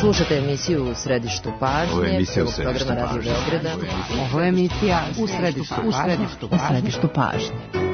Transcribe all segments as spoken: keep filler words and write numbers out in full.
Slušate emisiju U središtu pažnje. Ovo je emisija U središtu programa Radio Beograda. Ovo je emisija U središtu pažnje. U središtu pažnje.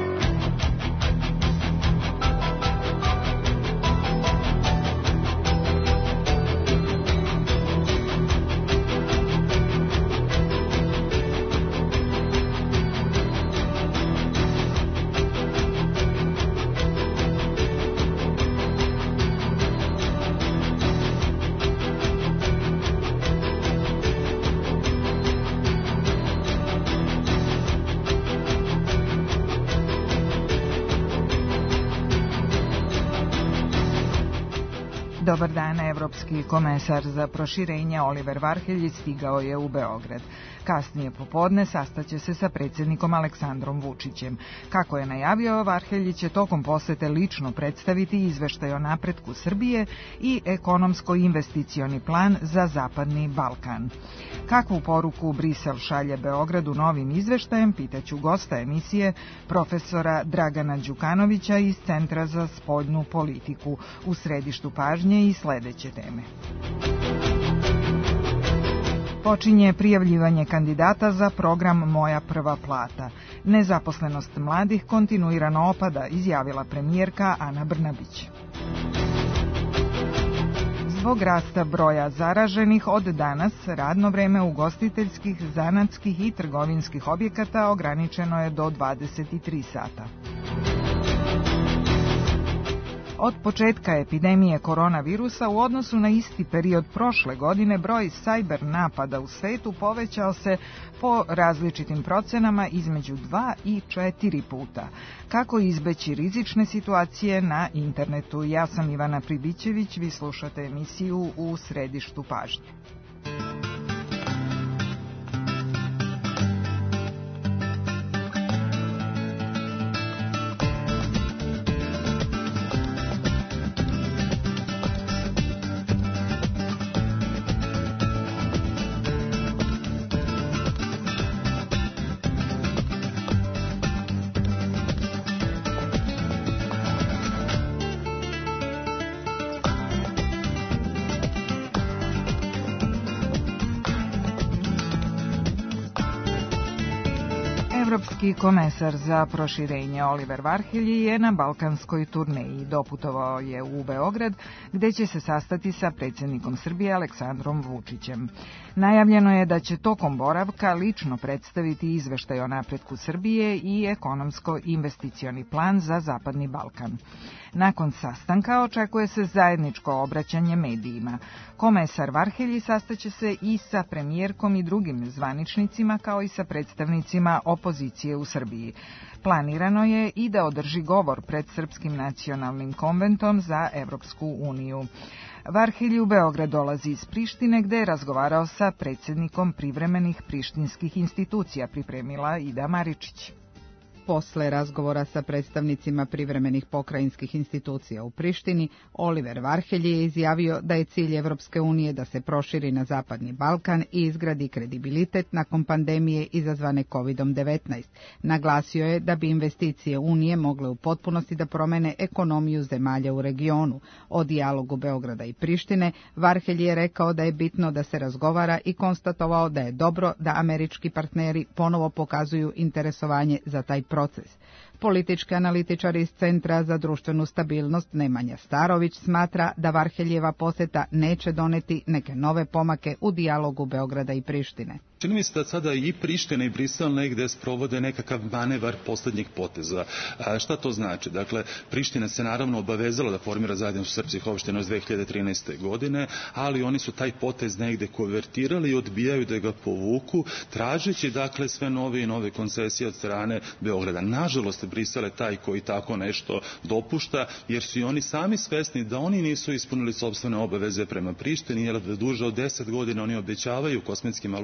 Dobar dan, evropski komesar za proširenje Oliver Varhelji stigao je u Beograd. Kasnije popodne sastaće se sa predsjednikom Aleksandrom Vučićem. Kako je najavio, Varhelji će tokom posete lično predstaviti izveštaj o napretku Srbije i ekonomsko-investicioni plan za Zapadni Balkan. Kakvu poruku Brisel šalje Beogradu novim izveštajem, pitaću gosta emisije, profesora Dragana Đukanovića iz Centra za spoljnu politiku. U središtu pažnje i sledeće teme. Počinje prijavljivanje kandidata za program Moja prva plata. Nezaposlenost mladih kontinuirano opada, izjavila premijerka Ana Brnabić. Zbog rasta broja zaraženih od danas radno vreme ugostiteljskih, zanatskih i trgovinskih objekata ograničeno je do dvadeset tri sata. Od početka epidemije koronavirusa u odnosu na isti period prošle godine broj sajber napada u svetu povećao se po različitim procenama između dva i četiri puta. Kako izbeći rizične situacije na internetu? Ja sam Ivana Pribićević, vi slušate emisiju U središtu pažnje. Evropski komesar za proširenje Oliver Varhelji je na balkanskoj turneji. Doputovao je u Beograd, gde će se sastati sa predsjednikom Srbije Aleksandrom Vučićem. Najavljeno je da će tokom boravka lično predstaviti izveštaj o napretku Srbije i ekonomsko-investicioni plan za Zapadni Balkan. Nakon sastanka očekuje se zajedničko obraćanje medijima. Komesar Varhelji sastaće se i sa premijerkom i drugim zvaničnicima, kao i sa predstavnicima opozicije u Srbiji. Planirano je i da održi govor pred Srpskim nacionalnim konventom za Evropsku uniju. Varhelji u Beograd dolazi iz Prištine, gde je razgovarao sa predsjednikom privremenih prištinskih institucija, pripremila Ida Maričić. Posle razgovora sa predstavnicima privremenih pokrajinskih institucija u Prištini, Oliver Varhelji je izjavio da je cilj Evropske unije da se proširi na Zapadni Balkan i izgradi kredibilitet nakon pandemije izazvane kovid devetnaest. Naglasio je da bi investicije Unije mogle u potpunosti da promene ekonomiju zemalja u regionu. O dijalogu Beograda i Prištine, Varhelji je rekao da je bitno da se razgovara i konstatovao da je dobro da američki partneri ponovo pokazuju interesovanje za taj proces. Politički analitičar iz Centra za društvenu stabilnost Nemanja Starović smatra da Varheljeva poseta neće doneti neke nove pomake u dijalogu Beograda i Prištine. Čini mi se da sada i Priština i Brisel negde sprovode nekakav manevar poslednjeg poteza. A šta to znači? Dakle, Priština se naravno obavezala da formira zajednicu srpskih opština iz dve hiljade trinaeste. godine, ali oni su taj potez negde konvertirali i odbijaju da ga povuku, tražeći dakle sve nove i nove koncesije od strane Beograda. Nažalost, Brisel je taj koji tako nešto dopušta, jer su i oni sami svesni da oni nisu ispunili sopstvene obaveze prema Prištini, jer duže od deset godina oni obećavaju kosmetskim Albancima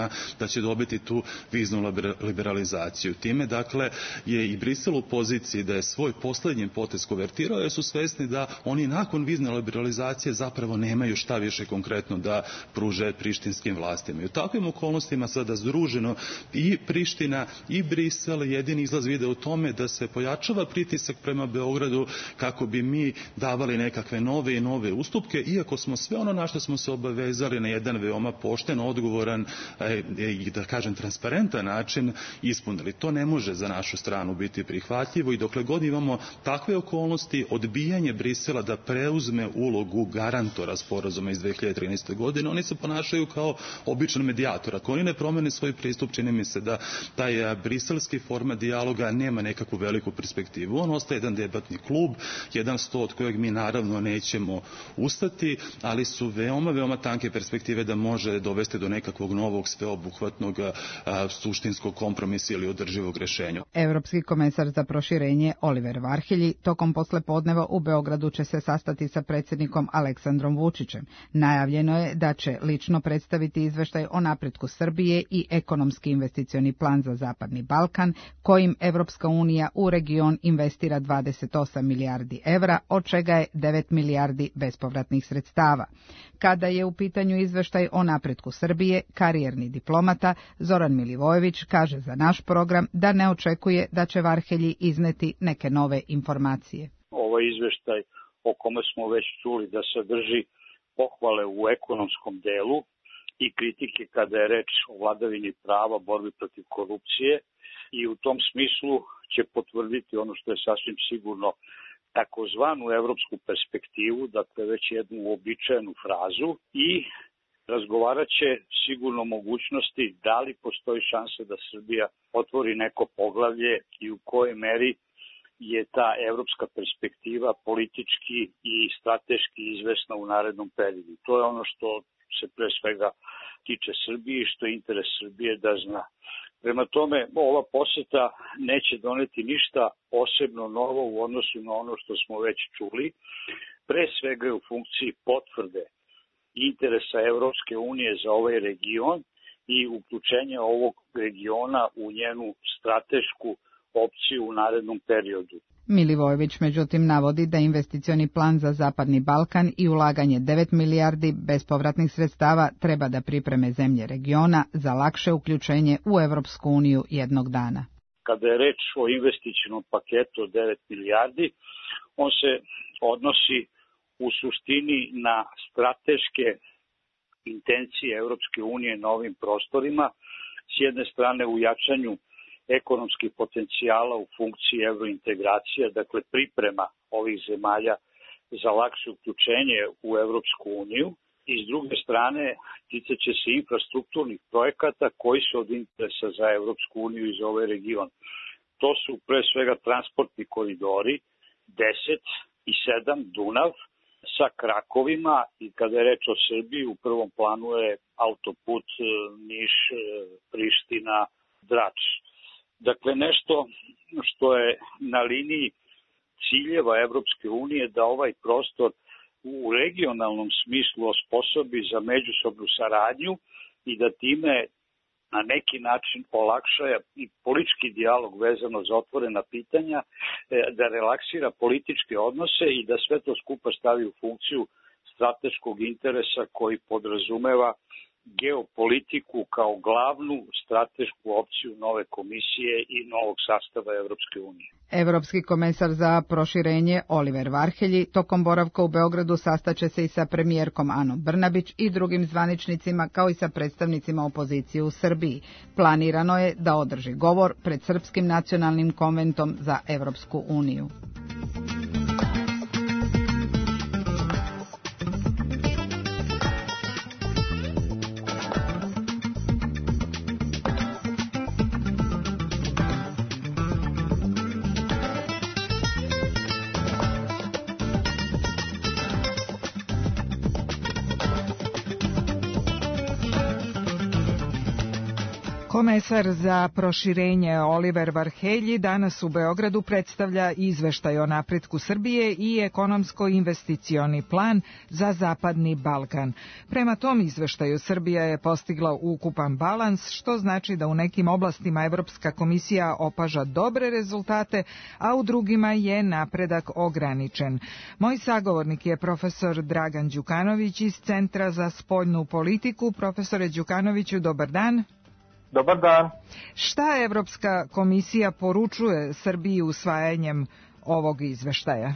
zemljama da će dobiti tu viznu liberalizaciju. Time, dakle, je i Brisel u poziciji da je svoj poslednji potez konvertirao, jer su svesni da oni nakon vizne liberalizacije zapravo nemaju šta više konkretno da pruže prištinskim vlastima. I u takvim okolnostima sada združeno i Priština i Brisel jedini izlaz vide u tome da se pojačava pritisak prema Beogradu kako bi mi davali nekakve nove i nove ustupke, iako smo sve ono na što smo se obavezali na jedan veoma pošten, odgovoran i da kažem transparentan način ispunili. To ne može za našu stranu biti prihvatljivo i dokle god imamo takve okolnosti, odbijanje Brisela da preuzme ulogu garantora sporazuma iz dve hiljade trinaeste. godine, oni se ponašaju kao običan medijator. Ako oni ne promene svoj pristup, čini mi se da taj briselski format dijaloga nema nekakvu veliku perspektivu. On ostaje jedan debatni klub, jedan sto od kojeg mi naravno nećemo ustati, ali su veoma, veoma tanke perspektive da može dovesti do nekakvog novog sveobuhvatnog a, suštinskog kompromisa ili održivog rešenja. Evropski komesar za proširenje Oliver Varhelji tokom poslepodneva u Beogradu će se sastati sa predsjednikom Aleksandrom Vučićem. Najavljeno je da će lično predstaviti izveštaj o napretku Srbije i ekonomski investicioni plan za Zapadni Balkan, kojim Evropska unija u region investira dvadeset osam milijardi evra, od čega je devet milijardi bespovratnih sredstava. Kada je u pitanju izveštaj o napretku Srbije, karijerni diplomata Zoran Milivojević kaže za naš program da ne očekuje da će Varhelji izneti neke nove informacije. Ovo izveštaj o kome smo već čuli da sadrži pohvale u ekonomskom delu i kritike kada je reč o vladavini prava, borbi protiv korupcije, i u tom smislu će potvrditi ono što je sasvim sigurno takozvanu evropsku perspektivu, dakle već jednu uobičajenu frazu, i razgovarat će sigurno mogućnosti da li postoji šansa da Srbija otvori neko poglavlje i u kojoj meri je ta evropska perspektiva politički i strateški izvesna u narednom periodu. To je ono što se pre svega tiče Srbije i što je interes Srbije da zna. Prema tome, ova poseta neće doneti ništa posebno novo u odnosu na ono što smo već čuli. Pre svega je u funkciji potvrde interesa Evropske unije za ovaj region i uključenja ovog regiona u njenu stratešku opciju u narednom periodu. Milivojević međutim navodi da investicioni plan za Zapadni Balkan i ulaganje devet milijardi bespovratnih sredstava treba da pripreme zemlje regiona za lakše uključenje u Evropsku uniju jednog dana. Kada je reč o investicionom paketu od devet milijardi, on se odnosi u suštini na strateške intencije Evropske unije na ovim prostorima, s jedne strane u jačanju ekonomskih potencijala u funkciji evrointegracija, dakle priprema ovih zemalja za lakše uključenje u Evropsku uniju, i s druge strane ticaće se infrastrukturnih projekata koji su od interesa za Evropsku uniju i za ovaj region. To su pre svega transportni koridori deset i sedam Dunav sa krakovima, i kada je reč o Srbiji u prvom planu je autoput Niš, Priština, Drač. Dakle, nešto što je na liniji ciljeva Evropske unije da ovaj prostor u regionalnom smislu osposobi za međusobnu saradnju i da time na neki način olakša i politički dijalog vezano za otvorena pitanja, da relaksira političke odnose i da sve to skupa stavi u funkciju strateškog interesa koji podrazumeva geopolitiku kao glavnu stratešku opciju nove komisije i novog sastava Evropske unije. Evropski komesar za proširenje Oliver Varhelji tokom boravka u Beogradu sastaće se i sa premijerkom Anom Brnabić i drugim zvaničnicima, kao i sa predstavnicima opozicije u Srbiji. Planirano je da održi govor pred Srpskim nacionalnim konventom za Evropsku uniju. Komesar za proširenje Oliver Varhelyi danas u Beogradu predstavlja izveštaj o napretku Srbije i ekonomsko-investicioni plan za Zapadni Balkan. Prema tom izveštaju Srbija je postigla ukupan balans, što znači da u nekim oblastima Evropska komisija opaža dobre rezultate, a u drugima je napredak ograničen. Moj sagovornik je profesor Dragan Đukanović iz Centra za spoljnu politiku. Profesore Đukanoviću, dobar dan. Dobar dan. Šta Evropska komisija poručuje Srbiji usvajanjem ovog izveštaja?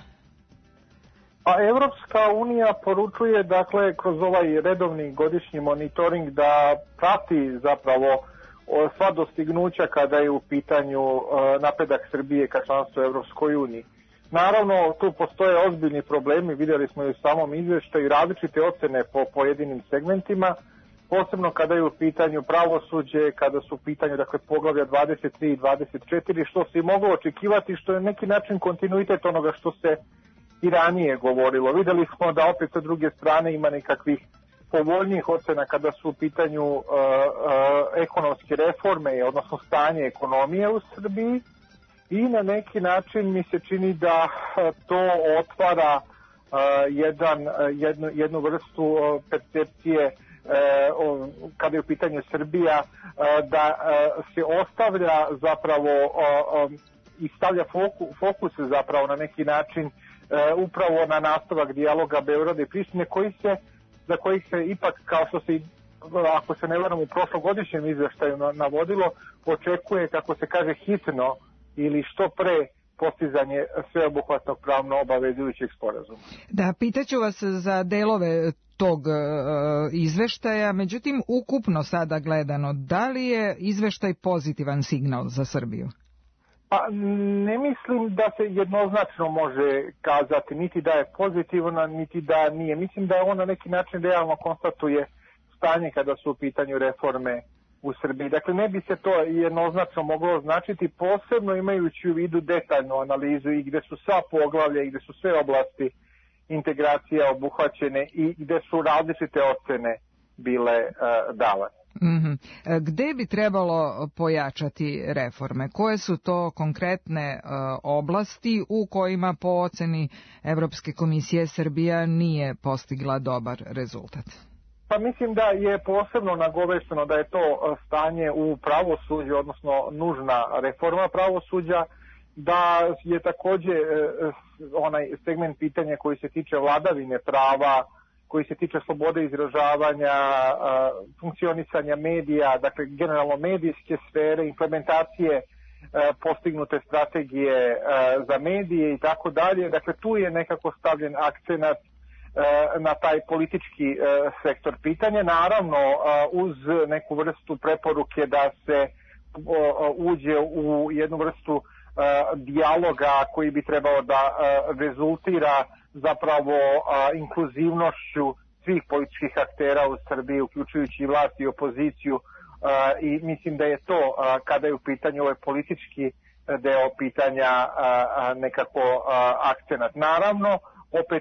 Pa Evropska unija poručuje, dakle, kroz ovaj redovni godišnji monitoring da prati zapravo sva dostignuća kada je u pitanju napredak Srbije ka članstvu Evropskoj uniji. Naravno, tu postoje ozbiljni problemi, vidjeli smo i u samom izveštaju, različite ocene po pojedinim segmentima, posebno kada je u pitanju pravosuđe, kada su u pitanju, dakle, poglavlja dvadeset tri i dvadeset četiri, što se i moglo očekivati, što je neki način kontinuitet onoga što se i ranije govorilo. Videli smo da opet sa druge strane ima nekakvih povoljnijih ocena kada su u pitanju uh, uh, ekonomske reforme, odnosno stanje ekonomije u Srbiji, i na neki način mi se čini da to otvara uh, jedan, jednu, jednu vrstu uh, percepcije kada je u pitanju Srbija, da se ostavlja zapravo i stavlja fokus zapravo na neki način upravo na nastavak dijaloga Beograda i Prištine, koji se, za kojih se ipak, kao što se, ako se ne varam, u prošlogodišnjem izveštaju navodilo, očekuje, kako se kaže, hitno ili što pre postizanje sveobuhvatnog pravno obavezujućeg sporazuma. Da, pitaću vas za delove tog uh, izveštaja, međutim, ukupno sada gledano, da li je izveštaj pozitivan signal za Srbiju? Pa ne mislim da se jednoznačno može kazati niti da je pozitivna, niti da nije. Mislim da on na neki način realno konstatuje stanje kada su u pitanju reforme u Srbiji. Dakle, ne bi se to jednoznačno moglo značiti, posebno imajući u vidu detaljnu analizu i gde su sva poglavlja i gde su sve oblasti integracija obuhvaćene i gde su različite ocene bile uh, davane. Mm-hmm. Gde bi trebalo pojačati reforme? Koje su to konkretne uh, oblasti u kojima po oceni Evropske komisije Srbija nije postigla dobar rezultat? Pa mislim da je posebno nagovešteno da je to stanje u pravosuđu, odnosno nužna reforma pravosuđa, da je takođe onaj segment pitanja koji se tiče vladavine prava, koji se tiče slobode izražavanja, funkcionisanja medija, dakle generalno medijske sfere, implementacije postignute strategije za medije i tako dalje. Dakle, tu je nekako stavljen akcenat na taj politički sektor pitanja. Naravno, uz neku vrstu preporuke da se uđe u jednu vrstu dijaloga koji bi trebao da rezultira zapravo inkluzivnošću svih političkih aktera u Srbiji, uključujući i vlast i opoziciju, i mislim da je to, kada je u pitanju ovaj politički deo pitanja, nekako akcenat. Naravno, opet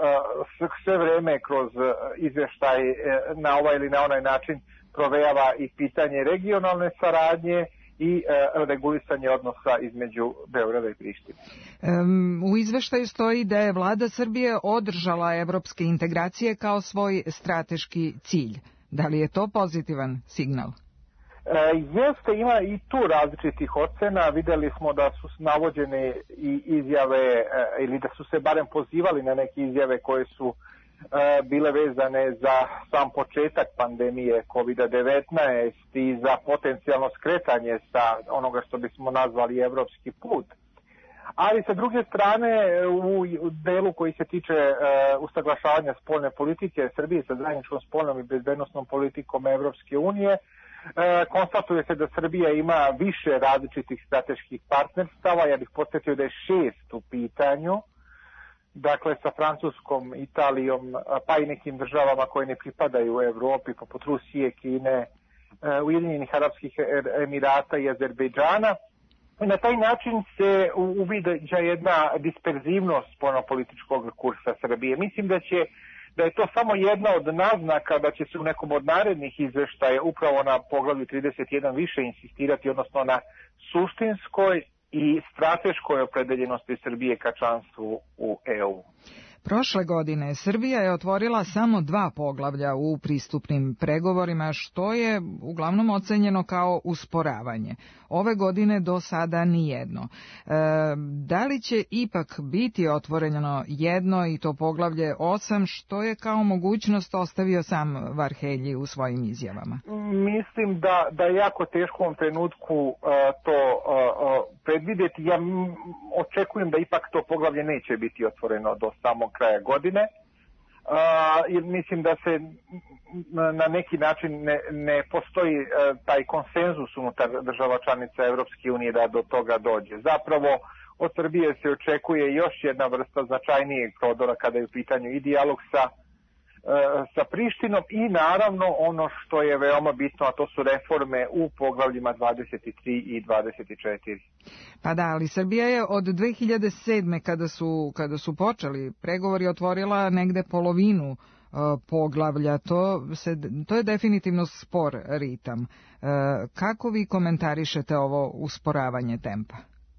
sve vreme kroz izveštaj na ovaj ili na onaj način provejava i pitanje regionalne saradnje i regulisanje odnosa između Beograda i Prištine. Um, u izveštaju stoji da je vlada Srbije održala evropske integracije kao svoj strateški cilj. Da li je to pozitivan signal? E, jeste, ima i tu različitih ocena. Videli smo da su navođene i izjave, e, ili da su se barem pozivali na neke izjave koje su e, bile vezane za sam početak pandemije kovid devetnaest i za potencijalno skretanje sa onoga što bismo nazvali evropski put. Ali sa druge strane, u delu koji se tiče e, usaglašavanja spoljne politike Srbije sa zajedničkom spoljnom i bezbednosnom politikom Evropske unije, E, konstatuje se da Srbija ima više različitih strateških partnerstava. Ja bih podsjetio da je šest u pitanju, dakle sa Francuskom, Italijom, pa i nekim državama koje ne pripadaju u Evropi, poput Rusije, Kine, e, Ujedinjenih Arapskih Emirata i Azerbejdžana. I na taj način se uviđa jedna disperzivnost spoljnopolitičkog kursa Srbije. Mislim da će da je to samo jedna od naznaka da će se u nekom od narednih izveštaja upravo na poglavlju trideset jedan više insistirati, odnosno na suštinskoj i strateškoj opredeljenosti Srbije ka članstvu u E U. Prošle godine Srbija je otvorila samo dva poglavlja u pristupnim pregovorima, što je uglavnom ocenjeno kao usporavanje. Ove godine do sada nijedno. E, da li će ipak biti otvoreno jedno i to poglavlje osam, što je kao mogućnost ostavio sam Varhelji u svojim izjavama? Mislim da, da je jako teško u ovom trenutku uh, to uh, predvidjeti. Ja m, očekujem da ipak to poglavlje neće biti otvoreno do samog kraja godine. Uh, jer mislim da se na neki način ne, ne postoji uh, taj konsenzus unutar država članica Evropske unije da do toga dođe. Zapravo od Srbije se očekuje još jedna vrsta značajnijeg prodora kada je u pitanju i dijalog sa sa Prištinom i naravno ono što je veoma bitno, a to su reforme u poglavljima dvadeset tri i dvadeset četiri. Pa da, ali Srbija je od dve hiljade sedme kada su, kada su počeli pregovori otvorila negde polovinu uh, poglavlja. To, se, to je definitivno spor ritam. Uh, kako vi komentarišete ovo usporavanje tempa?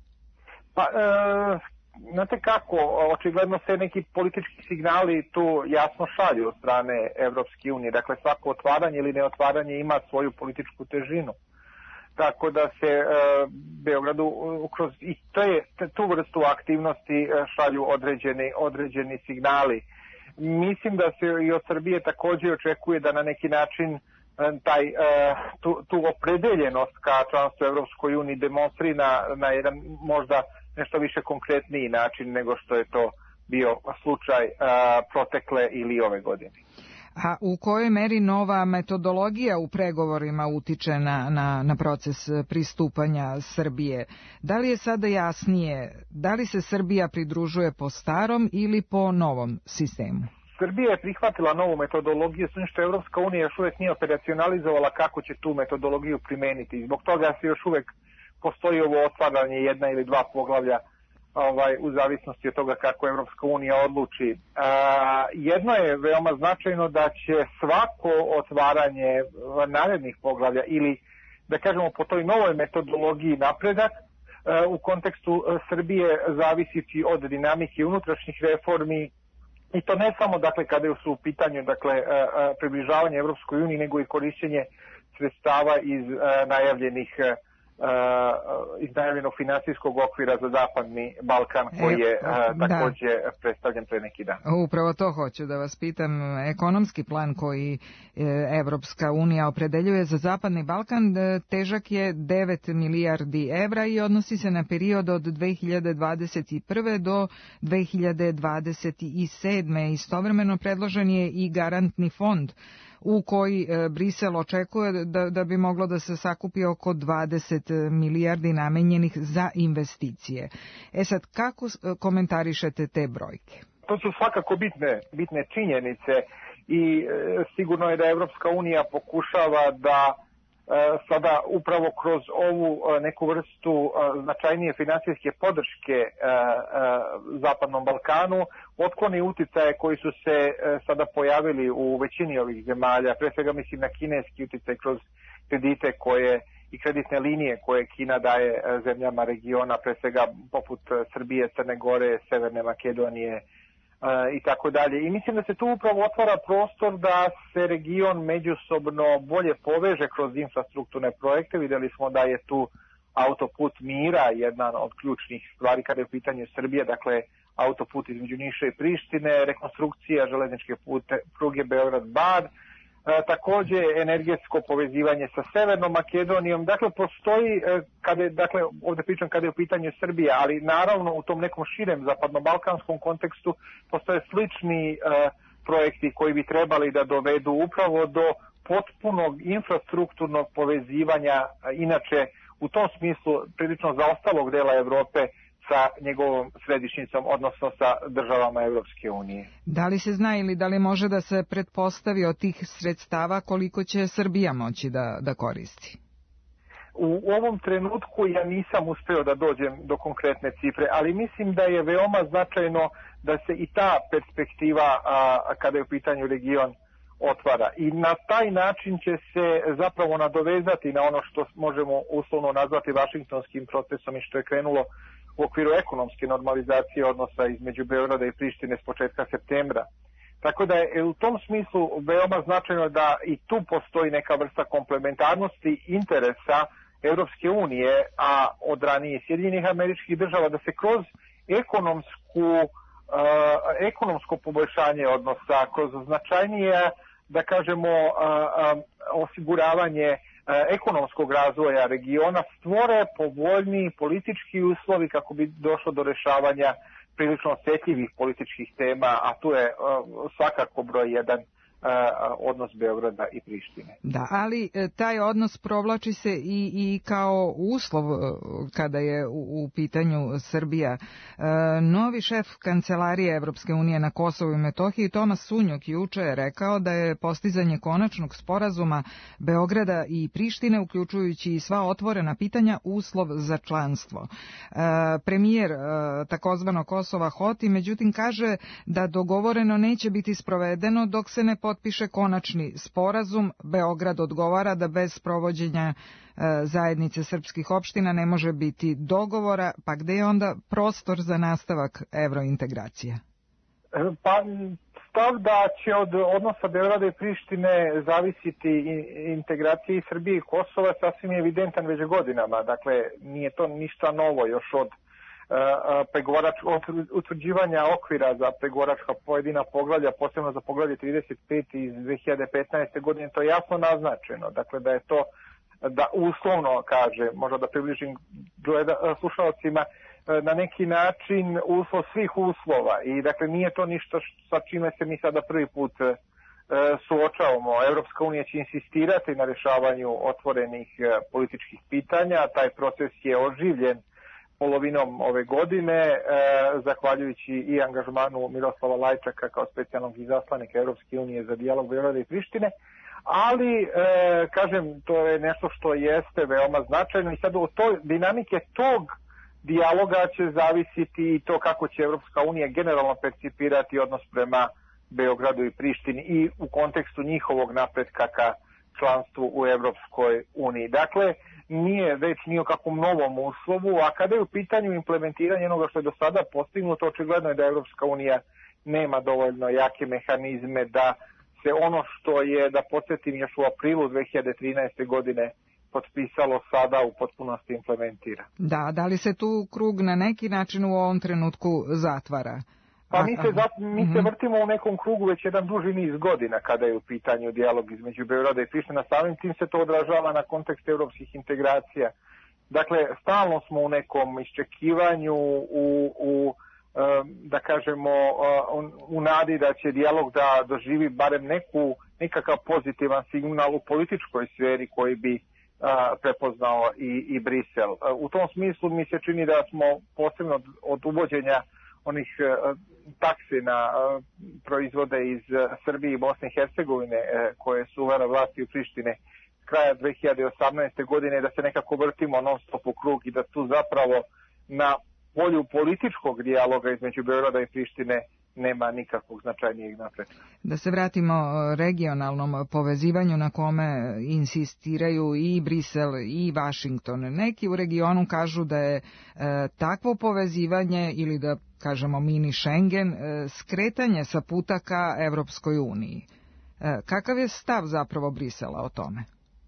Pa, uh... Znate kako, očigledno se neki politički signali tu jasno šalju od strane Evropske unije. Dakle, svako otvaranje ili neotvaranje ima svoju političku težinu. Tako da se e, Beogradu kroz i to je, tu vrstu aktivnosti šalju određeni, određeni signali. Mislim da se i od Srbije također očekuje da na neki način taj, e, tu, tu opredeljenost ka članstvu Evropskoj uniji demonstrira na, na jedan možda nešto više konkretniji način nego što je to bio slučaj a, protekle ili ove godine. A u kojoj meri nova metodologija u pregovorima utiče na, na, na proces pristupanja Srbije? Da li je sada jasnije, da li se Srbija pridružuje po starom ili po novom sistemu? Srbija je prihvatila novu metodologiju, s što Evropska unija još uvijek nije operacionalizovala kako će tu metodologiju primeniti. Zbog toga se još uvijek postoji ovo otvaranje jedna ili dva poglavlja ovaj, u zavisnosti od toga kako Evropska unija odluči. A, jedno je veoma značajno da će svako otvaranje narednih poglavlja ili da kažemo po toj novoj metodologiji napredak a, u kontekstu Srbije zavisiti od dinamike unutrašnjih reformi i to ne samo dakle kada su u pitanju dakle a, a, približavanje Evropskoj uniji nego i korišćenje sredstava iz a, najavljenih Uh, iz najavljenog finansijskog okvira za Zapadni Balkan koji je uh, također da. predstavljen pre neki dan. Upravo to hoću da vas pitam. Ekonomski plan koji Evropska unija opredeljuje za Zapadni Balkan težak je devet milijardi evra i odnosi se na period od dve hiljade dvadeset prve do dve hiljade dvadeset sedme. Istovremeno predložen je i garantni fond u koji e, Brisel očekuje da, da bi moglo da se sakupi oko dvadeset milijardi namenjenih za investicije. E sad, kako komentarišete te brojke? To su svakako bitne, bitne činjenice i e, sigurno je da Evropska unija pokušava da e, sada upravo kroz ovu e, neku vrstu e, značajnije finansijske podrške e, e, Zapadnom Balkanu otkloni uticaje koji su se e, sada pojavili u većini ovih zemalja, pre svega mislim na kineski uticaj kroz kredite koje i kreditne linije koje Kina daje e, zemljama regiona, pre svega poput Srbije, Crne Gore, Severne Makedonije e, i tako dalje. I mislim da se tu upravo otvara prostor da se region međusobno bolje poveže kroz infrastrukturne projekte. Videli smo da je tu autoput mira jedan od ključnih stvari kada je u pitanju Srbije, dakle autoput između Niša i Prištine, rekonstrukcija železničke pute, pruge Beograd-Bar, e, također energetsko povezivanje sa Severnom Makedonijom. Dakle, postoji, e, kada je, dakle, ovdje pričam kada je u pitanju Srbije, ali naravno u tom nekom širem zapadno-balkanskom kontekstu postoje slični e, projekti koji bi trebali da dovedu upravo do potpunog infrastrukturnog povezivanja, inače u tom smislu prilično zaostalog dela Evrope sa njegovom središnjicom, odnosno sa državama Evropske unije. Da li se zna ili da li može da se pretpostavi od tih sredstava koliko će Srbija moći da, da koristi? U ovom trenutku ja nisam uspeo da dođem do konkretne cifre, ali mislim da je veoma značajno da se i ta perspektiva, a, kada je u pitanju region, otvara. I na taj način će se zapravo nadovezati na ono što možemo uslovno nazvati Vašingtonskim procesom i što je krenulo u okviru ekonomske normalizacije odnosa između Beograda i Prištine s početka septembra. Tako da je u tom smislu veoma značajno da i tu postoji neka vrsta komplementarnosti interesa Evropske unije, a od ranije Sjedinjenih Američkih Država, da se kroz ekonomsku, uh, ekonomsko poboljšanje odnosa, kroz značajnije, da kažemo, uh, uh, osiguravanje uh, ekonomskog razvoja regiona stvore povoljniji politički uslovi kako bi došlo do rešavanja prilično osjetljivih političkih tema, a tu je uh, svakako broj jedan odnos Beograda i Prištine. Da, ali taj odnos provlači se i, i kao uslov kada je u, u pitanju Srbija. Novi šef Kancelarije Evropske unije na Kosovu i Metohiji, Tomas Sunjok, juče je rekao da je postizanje konačnog sporazuma Beograda i Prištine, uključujući i sva otvorena pitanja, uslov za članstvo. Premijer takozvano Kosova Hoti, međutim, kaže da dogovoreno neće biti sprovedeno dok se ne potpiše konačni sporazum. Beograd odgovara da bez sprovođenja e, zajednice srpskih opština ne može biti dogovora, pa gde je onda prostor za nastavak evrointegracija? Pa stav da će od odnosa Beograda i Prištine zavisiti integracije Srbije i Kosova sasvim je evidentan već godinama. Dakle, nije to ništa novo još od pregovarač, utvrđivanja okvira za pregovaračka pojedina poglavlja, posebno za poglavlje trideset pet iz dve hiljade petnaeste. godine, to je jasno naznačeno. Dakle, da je to, da uslovno kaže, možda da približim gleda, slušalcima, na neki način uslov svih uslova. I dakle, nije to ništa sa čime se mi sada prvi put e, suočavamo. Evropska unija će insistirati na rešavanju otvorenih e, političkih pitanja. Taj proces je oživljen polovinom ove godine, e, zahvaljujući i angažmanu Miroslava Lajčaka kao specijalnog izaslanika Evropske unije za dijalog Beograda i Prištine, ali, e, kažem, to je nešto što jeste veoma značajno i sad od toj dinamike tog dijaloga će zavisiti i to kako će Evropska unija generalno percipirati odnos prema Beogradu i Prištini i u kontekstu njihovog napretka ka članstvu u Evropskoj uniji. Dakle, nije već ni o kakvom novom uslovu, a kada je u pitanju implementiranje onoga što je do sada postignuto, očigledno je da Evropska unija nema dovoljno jake mehanizme da se ono što je, da podsjetim, još u aprilu dve hiljade trinaeste. godine potpisalo, sada u potpunosti implementira. Da, da li se tu krug na neki način u ovom trenutku zatvara? Pa mi se, mi se vrtimo u nekom krugu već jedan duži niz godina kada je u pitanju dijalog između Beograda i Prištine. Samim tim se to odražava na kontekst evropskih integracija. Dakle, stalno smo u nekom iščekivanju, u, u da kažemo, u nadi da će dijalog da doživi barem neku, nekakav pozitivan signal u političkoj sferi koji bi prepoznao i, i Brisel. U tom smislu mi se čini da smo posebno od uvođenja onih taksi na proizvode iz Srbije i Bosne i Hercegovine koje su uvele vlasti u Prištine kraja dve hiljade osamnaeste. godine, da se nekako vrtimo non stop u krug i da tu zapravo na polju političkog dijaloga između Beograda i Prištine nema nikakvog značajnijeg napretka. Da se vratimo regionalnom povezivanju na kome insistiraju i Brisel i Vašington. Neki u regionu kažu da je e, takvo povezivanje ili da kažemo mini Schengen e, skretanje sa puta ka Evropskoj uniji. E, kakav je stav zapravo Brisela o tome?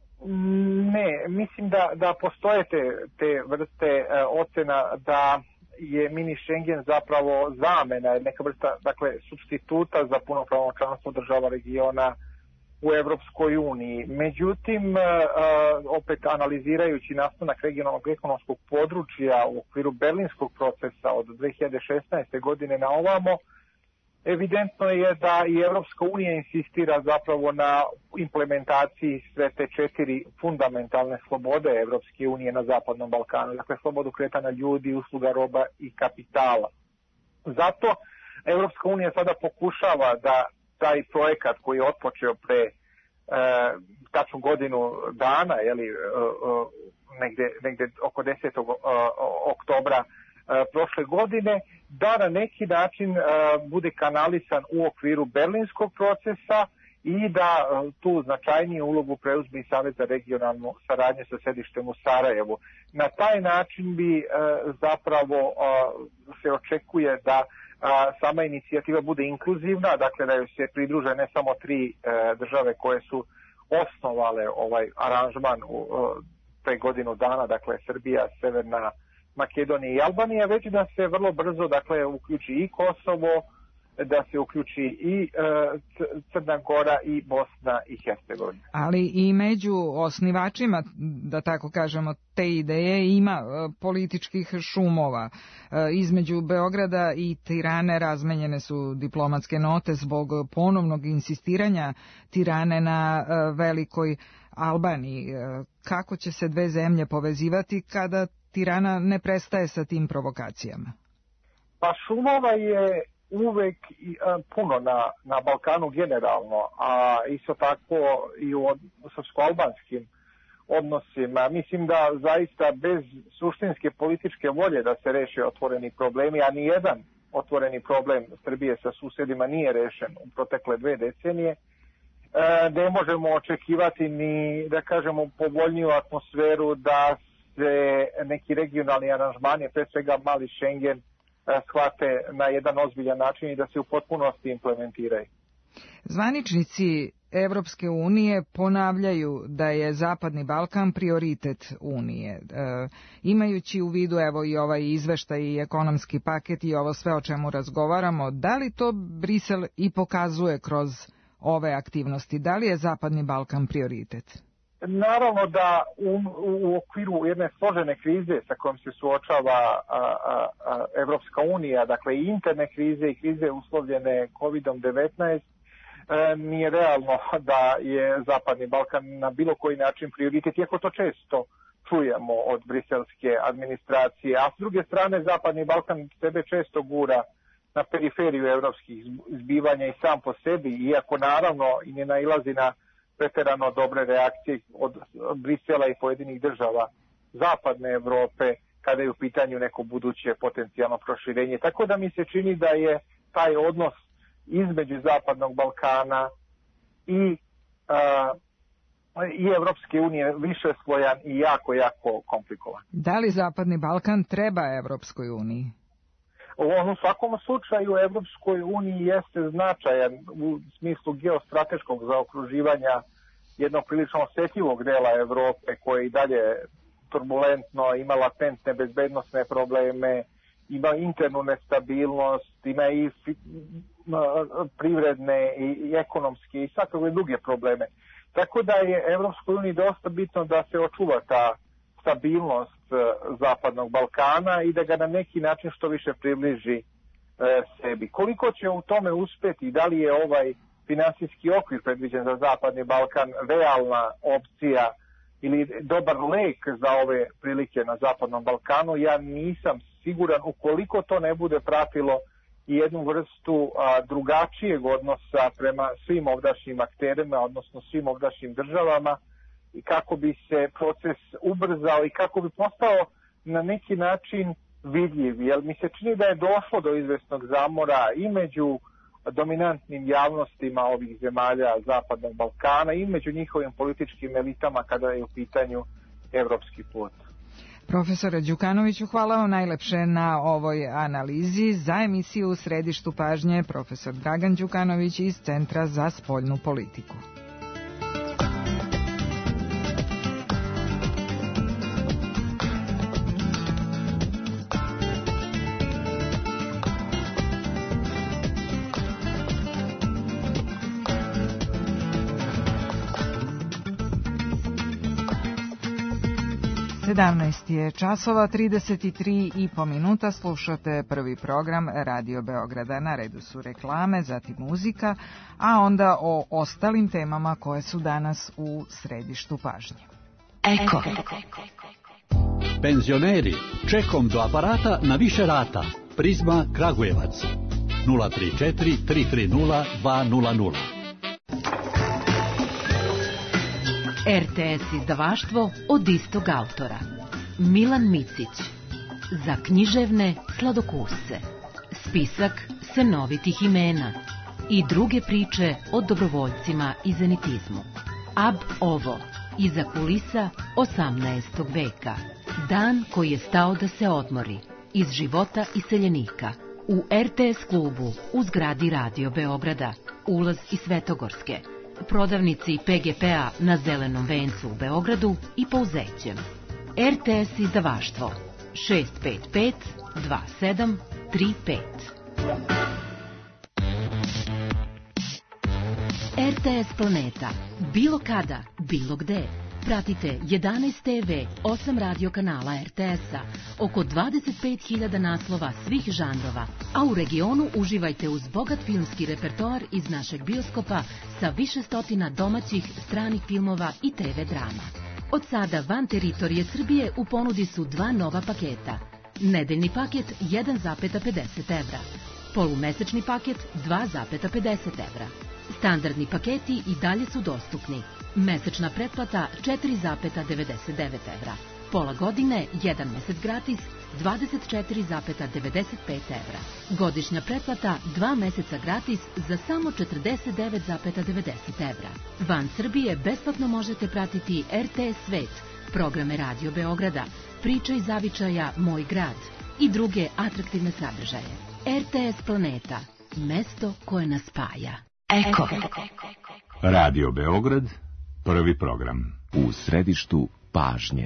Ne, mislim da, da postoje te, te vrste e, ocena da je mini Schengen zapravo zamena, neka vrsta, dakle, supstituta za punopravno članstvo država regiona u Evropskoj uniji. Međutim, opet analizirajući nastanak regionalnog ekonomskog područja u okviru berlinskog procesa od dve hiljade šesnaeste. godine na ovamo, evidentno je da i Evropska unija insistira zapravo na implementaciji sve te četiri fundamentalne slobode Evropske unije na Zapadnom Balkanu, dakle slobodu kretanja ljudi, usluga, roba i kapitala. Zato Evropska unija sada pokušava da taj projekat koji je otpočeo pre e, tačnu godinu dana, jeli, e, negde, negde oko desetog oktobra prošle godine, da na neki način bude kanalisan u okviru berlinskog procesa i da tu značajniju ulogu preuzme i Savet za regionalnu saradnju sa sedištem u Sarajevu. Na taj način bi zapravo se očekuje da sama inicijativa bude inkluzivna, dakle da joj se pridruže ne samo tri države koje su osnovale ovaj aranžman u pre godinu dana, dakle Srbija, Severna Makedonija i Albanija, već da se vrlo brzo dakle uključi i Kosovo, da se uključi i Crna Gora i Bosna i Hercegovina. Ali i među osnivačima, da tako kažemo, te ideje ima političkih šumova. Između Beograda i Tirane razmenjene su diplomatske note zbog ponovnog insistiranja Tirane na velikoj Albaniji. Kako će se dve zemlje povezivati kada Tirana ne prestaje sa tim provokacijama? Pa šumova je uvek puno na, na Balkanu generalno, a isto tako i u srpsko-albanskim odnosima. Mislim da zaista bez suštinske političke volje da se reše otvoreni problemi, a nijedan otvoreni problem Srbije sa susedima nije rešen u protekle dve decenije, ne možemo očekivati ni, da kažemo, povoljniju atmosferu da se neki regionalni aranžmani, pre svega mali Schengen, shvate na jedan ozbiljan način i da se u potpunosti implementiraju. Zvaničnici Evropske unije ponavljaju da je Zapadni Balkan prioritet Unije. E, imajući u vidu evo i ovaj izveštaj i ekonomski paket i ovo sve o čemu razgovaramo, da li to Brisel i pokazuje kroz ove aktivnosti? Da li je Zapadni Balkan prioritet? Naravno da u, u okviru jedne složene krize sa kojom se suočava a, a, a, Evropska unija, dakle i interne krize i krize uslovljene kovidom devetnaest, e, nije realno da je Zapadni Balkan na bilo koji način prioritet, iako to često čujemo od briselske administracije, a s druge strane Zapadni Balkan sebe često gura na periferiju evropskih zbivanja i sam po sebi, iako naravno i ne nailazi na preterano dobre reakcije od Brisela i pojedinih država Zapadne Evrope kada je u pitanju neko buduće potencijalno proširenje. Tako da mi se čini da je taj odnos između Zapadnog Balkana i, a, i Evropske unije više slojan i jako, jako komplikovan. Da li Zapadni Balkan treba Evropskoj uniji? On u svakom slučaju Evropskoj uniji jeste značajan u smislu geostrateškog zaokruživanja jednog prilično osjetljivog dela Evrope koje i dalje turbulentno, ima latentne bezbednosne probleme, ima internu nestabilnost, ima i privredne i ekonomske i svakakve druge probleme. Tako da je Evropskoj uniji dosta bitno da se očuva ta stabilnost Zapadnog Balkana i da ga na neki način što više približi e, sebi. Koliko će u tome uspeti i da li je ovaj finansijski okvir predviđen za Zapadni Balkan realna opcija ili dobar lek za ove prilike na Zapadnom Balkanu, ja nisam siguran ukoliko to ne bude pratilo i jednu vrstu a, drugačijeg odnosa prema svim ovdašnjim akterima, odnosno svim ovdašnjim državama, i kako bi se proces ubrzao i kako bi postao na neki način vidljiv. Jer mi se čini da je došlo do izvesnog zamora i među dominantnim javnostima ovih zemalja Zapadnog Balkana i među njihovim političkim elitama kada je u pitanju evropski put. Profesore Đukanoviću, hvala vam najlepše na ovoj analizi. Za emisiju u središtu pažnje profesor Dragan Đukanović iz Centra za spoljnu politiku. sedamnaest je časova, trideset tri i po minuta, slušate prvi program Radio Beograda. Na redu su reklame, zatim muzika, a onda o ostalim temama koje su danas u središtu pažnje. Eko. Penzioneri, čekom do aparata na više rata. Prizma Kragujevac. nula tri četiri tri tri nula dva nula nula. R T S izdavaštvo od istog autora. Milan Micić. Za književne sladokusce. Spisak senovitih imena i druge priče o dobrovoljcima i zenitizmu. Ab ovo, iza kulisa osamnaestog veka. Dan koji je stao da se odmori, iz života iseljenika. U R T S klubu u zgradi Radio Beograda, ulaz iz Svetogorske, prodavnici P G P-a na Zelenom vencu u Beogradu i Pouzećem. R T S izdavaštvo šest pet pet dva sedam tri pet. R T S Planeta. Bilo kada, bilo gde. Pratite jedanaest te ve, osam radio kanala R T S-a, oko dvadeset pet hiljada naslova svih žanrova, a u regionu uživajte uz bogat filmski repertoar iz našeg bioskopa sa više stotina domaćih, stranih filmova i te ve drama. Od sada van teritorije Srbije u ponudi su dva nova paketa. Nedeljni paket jedan zarez pedeset evra, polumesečni paket dva zarez pedeset evra. Standardni paketi i dalje su dostupni. Mesečna pretplata četiri zarez devedeset devet evra. Pola godine, jedan mesec gratis, dvadeset četiri zarez devedeset pet evra. Godišnja pretplata, dva meseca gratis za samo četrdeset devet zarez devedeset evra. Van Srbije besplatno možete pratiti R T S Svet, programe Radio Beograda, priče iz zavičaja Moj grad i druge atraktivne sadržaje. R T S Planeta, mesto koje nas spaja. Eko. Radio Beograd, prvi program. U središtu pažnje.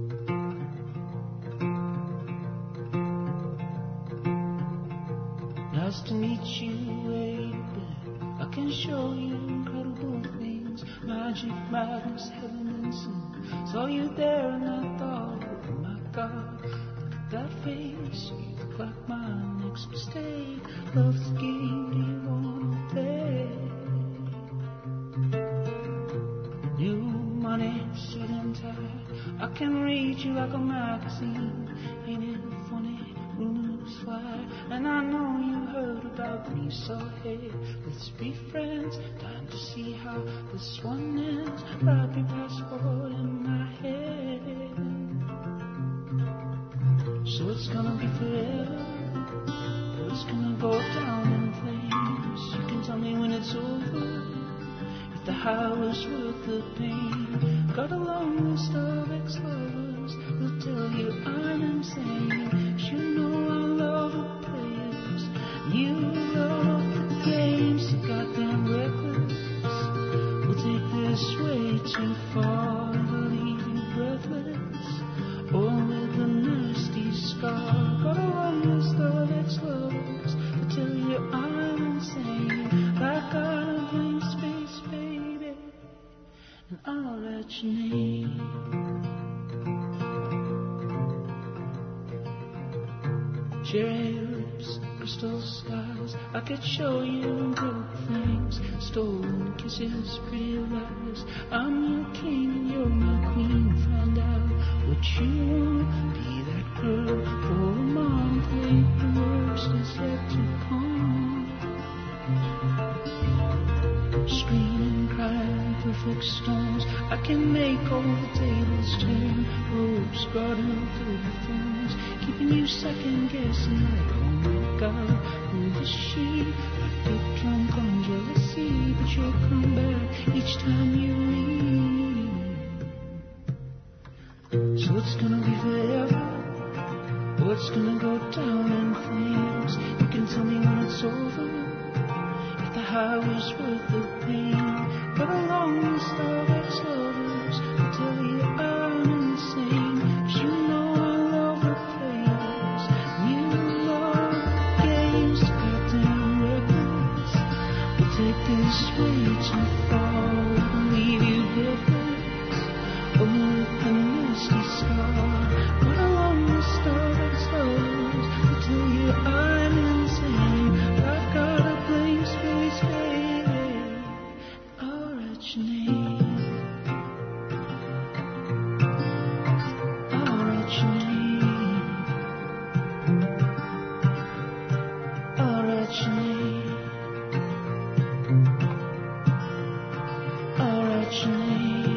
Nice to meet you, baby. I can show you incredible things. Magic, madness, heaven and sin. Saw you there and I thought, oh my God, look at that face. You look like my next mistake. Love's the game, do you wanna play? New money, suit and tie. I can read you like a magazine. Ain't it funny? Rumors fly, and I know you heard about me. So hey, let's be friends. Time to see how this one ends. Wrap your passport in my head. So it's gonna be forever. It's gonna go down in flames. You can tell me when it's over. The high was worth the pain. Got a long list of ex-lovers who'll tell you I'm insane. You know I love the players. You love the games. So goddamn reckless. We'll take this way too far to leave you breathless. Or with a nasty scar. Got a long list of ex-lovers who'll tell you I'm insane. Like a blank space, baby. And I'll let you name. Cherry lips, crystal skies. I could show you good things. Stolen kisses, pretty lies. I'm your king and you're my queen. Find out what you want. Be that girl for a month. Think the worst is yet to come. Screaming, crying, perfect storms. I can make all the tables turn. Ropes garden through the thorns, keeping you second guessing like, oh my God, who is she? I get drunk on jealousy, but you'll come back each time you leave. So it's gonna be forever, or it's gonna go down in flames. You can tell me when it's over. The high was worth the pain. Got a long list of ex-lovers who tell you I'm insane. 'Cause you know I love the players. You love the games. So goddamn reckless. We'll take this way too far. We'll leave you breathless. Oh, with a nasty scar. Got a long list of ex-lovers who tell you I'm insane. I've got a blank space, baby. I'll write your name. I'll write your name. I'll write your name. I'll write your name.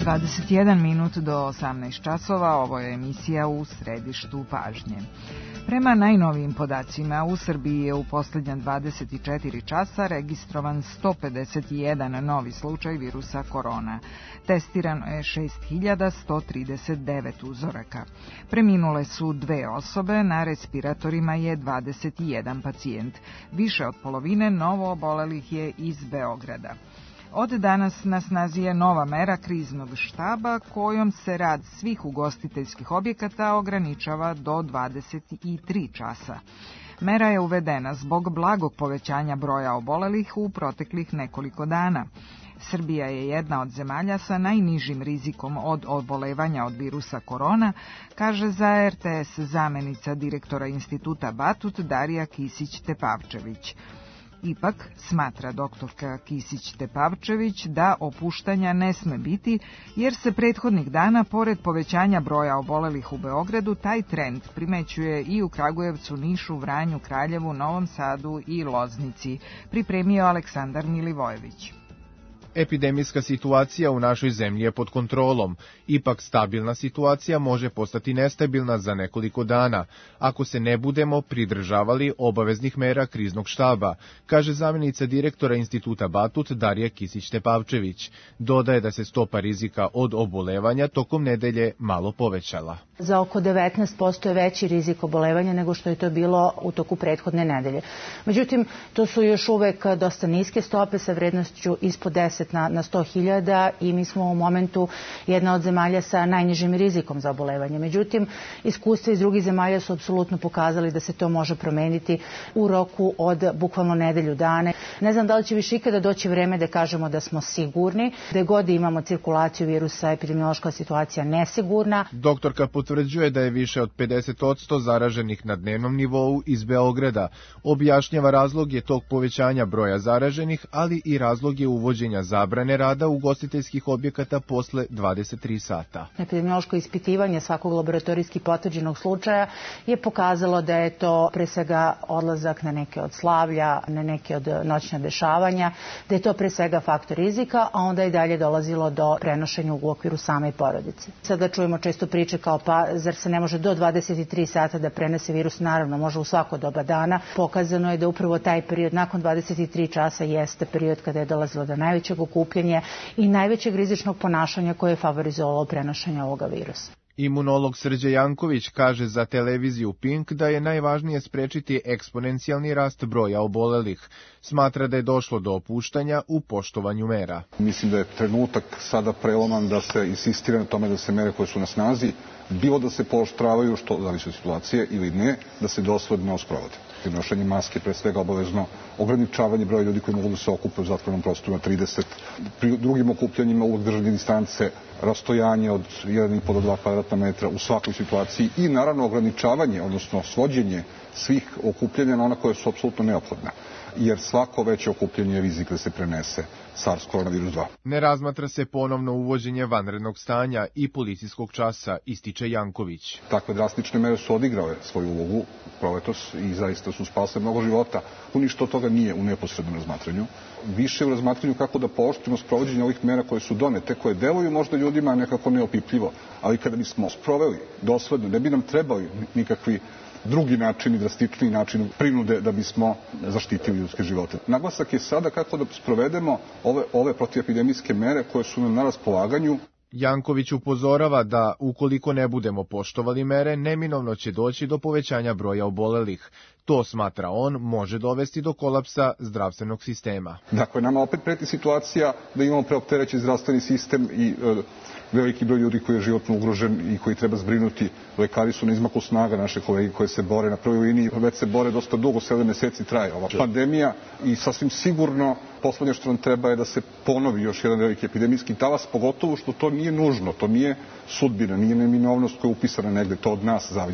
dvadeset jedan minut do osamnaest časova, ovo je emisija U središtu pažnje. Prema najnovijim podacima, u Srbiji je u posljednja dvadeset četiri časa registrovan sto pedeset jedan novi slučaj virusa korona. Testirano je šest hiljada sto trideset devet uzoraka. Preminule su dve osobe, na respiratorima je dvadeset jedan pacijent. Više od polovine novo obolelih je iz Beograda. Od danas na snazi je nova mera kriznog štaba kojom se rad svih ugostiteljskih objekata ograničava do dvadeset tri časa. Mera je uvedena zbog blagog povećanja broja obolelih u proteklih nekoliko dana. Srbija je jedna od zemalja sa najnižim rizikom od obolevanja od virusa korona, kaže za R T S zamenica direktora instituta Batut Darija Kisić-Tepavčević. Ipak, smatra doktorka Kisić-Tepavčević da opuštanja ne sme biti, jer se prethodnih dana, pored povećanja broja obolelih u Beogradu, taj trend primećuje i u Kragujevcu, Nišu, Vranju, Kraljevu, Novom Sadu i Loznici, pripremio Aleksandar Milivojević. Epidemijska situacija u našoj zemlji je pod kontrolom, ipak stabilna situacija može postati nestabilna za nekoliko dana, ako se ne budemo pridržavali obaveznih mera kriznog štaba, kaže zamjenica direktora instituta Batut Darija Kisić-Tepavčević. Dodaje da se stopa rizika od obolevanja tokom nedelje malo povećala. Za oko devetnaest posto je veći rizik obolevanja nego što je to bilo u toku prethodne nedelje. Međutim, to su još uvek dosta niske stope sa vrednošću ispod deset na, na sto hiljada i mi smo u momentu jedna od zemalja sa najnižim rizikom za obolevanje. Međutim, iskustva iz drugih zemalja su apsolutno pokazali da se to može promeniti u roku od bukvalno nedelju dana. Ne znam da li će više ikada doći vreme da kažemo da smo sigurni, da god imamo cirkulaciju virusa, epidemiološka situacija nesigurna. Doktorka potvrđuje da je više od pedeset posto zaraženih na dnevnom nivou iz Beograda. Objašnjava razlog je tog povećanja broja zaraženih, ali i razlog je uvođenja zabrane rada ugostiteljskih objekata posle dvadeset tri sata. Epidemiološko ispitivanje svakog laboratorijski potvrđenog slučaja je pokazalo da je to pre svega odlazak na neke od slavlja, na neke od noćna dešavanja, da je to pre svega faktor rizika, a onda i dalje dolazilo do prenošenja u okviru same porodice. Sada čujemo često priče kao pa zar se ne može do dvadeset tri sata da prenese virus? Naravno, može u svako doba dana. Pokazano je da upravo taj period nakon dvadeset tri časa jeste period kada je dolazilo do najvećeg okupljanja i najvećeg rizičnog ponašanja koje je favorizovalo prenošenje ovoga virusa. Imunolog Srđe Janković kaže za televiziju Pink da je najvažnije sprečiti eksponencijalni rast broja obolelih. Smatra da je došlo do opuštanja u poštovanju mera. Mislim da je trenutak sada preloman da se insistira na tome da se mere koje su na snazi, bilo da se pooštravaju, što zavisi od situacije ili ne, da se dosledno sprovode. Nošenje maske, pre svega obavezno, ograničavanje broja ljudi koji mogu da se okupe u zatvorenom prostoru na trideset. Pri drugim okupljanjima uvek držanje distance, rastojanje od jedan i po do dva kvadratna metra u svakoj situaciji i naravno ograničavanje, odnosno svođenje svih okupljanja na ona koje su apsolutno neophodna, jer svako veće okupljanje je rizik da se prenese SARS koronavirus dva. Ne razmatra se ponovno uvođenje vanrednog stanja i policijskog časa, ističe Janković. Takve drastične mere su odigrale svoju ulogu proletos i zaista su spasile mnogo života. Ništa od toga nije u neposrednom razmatranju. Više u razmatranju kako da pooštrimo sprovođenje ovih mera koje su donete, koje deluju možda ljudima nekako neopipljivo, ali kada bismo sproveli dosledno, ne bi nam trebali nikakvi drugi način, drastičniji način prinude da bismo zaštitili ljudske živote. Naglasak je sada kako da sprovedemo ove, ove protivepidemijske mere koje su nam na raspolaganju. Janković upozorava da ukoliko ne budemo poštovali mere, neminovno će doći do povećanja broja obolelih. To, smatra on, može dovesti do kolapsa zdravstvenog sistema. Dakle, nama opet preti situacija da imamo preopterećen zdravstveni sistem i e, veliki broj ljudi koji je životno ugrožen i koji treba zbrinuti. Lekari su na izmaku snaga, naše kolege koje se bore na prvoj liniji, već se bore dosta dugo, sedam meseci traje ova pandemija i sasvim sigurno poslednje što nam treba je da se ponovi još jedan veliki epidemijski talas, pogotovo što to nije nužno, to nije sudbina, nije neminovnost koja je upisana negde, to od nas zavisi.